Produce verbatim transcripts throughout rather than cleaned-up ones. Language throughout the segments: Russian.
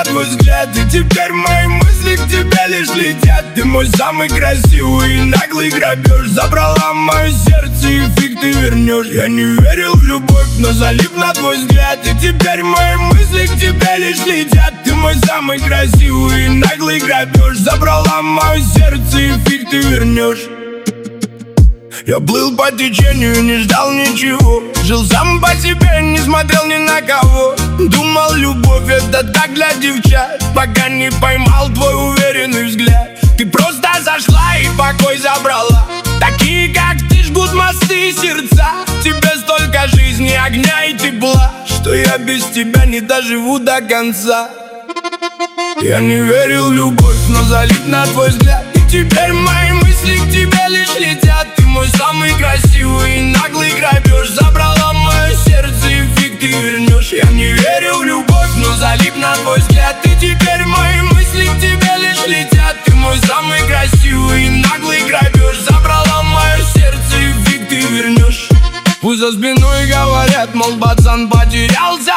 на твой взгляд, и теперь мои мысли к тебе лишь летят. Ты мой самый красивый и наглый грабеж. Забрала мое сердце и фиг ты вернешь. Я не верил в любовь, но залип на твой взгляд, и теперь мои мысли к тебе лишь летят. Ты мой самый красивый и наглый грабеж. Забрала мое сердце и фиг ты вернешь. Я плыл по течению, не ждал ничего. Жил сам по себе, не смотрел ни на кого. Думал, любовь это так для девчат, пока не поймал твой уверенный взгляд. Ты просто зашла и покой забрала. Такие, как ты, жгут мосты и сердца. Тебе столько жизни, огня и тепла, что я без тебя не доживу до конца. Я не верил в любовь, но залип на твой взгляд, и теперь мои мысли к тебе лишь летят. Ты мой самый красивый и наглый грабеж. Забрала мое сердце и фиг ты вернешь. Я не верил в любовь, но залип на твой взгляд, и теперь мои мысли к тебе лишь летят. Ты мой самый красивый и наглый грабеж. Забрала мое сердце и фиг ты вернешь. Пусть за спиной говорят, мол, пацан потерялся.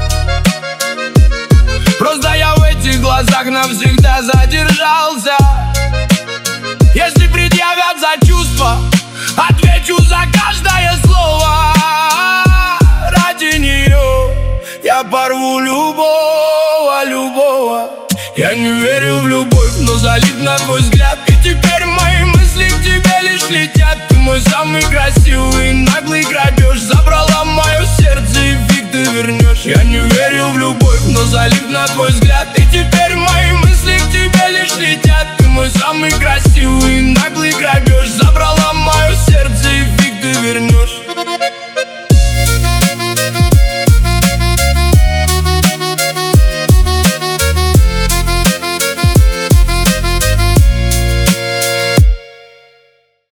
Просто я в этих глазах навсегда задержался. Если предъявят за чувства, отвечу за каждое слово. Ради нее я порву любого, любого. Я не верил в любовь, но залип на твой взгляд, и теперь мои мысли к тебе лишь летят. Ты мой самый красивый и наглый грабеж. Забрала мое сердце и фиг ты вернешь. Я не верил в любовь, но залип на твой взгляд, и теперь мои мысли к тебе лишь летят. Ты мой самый красивый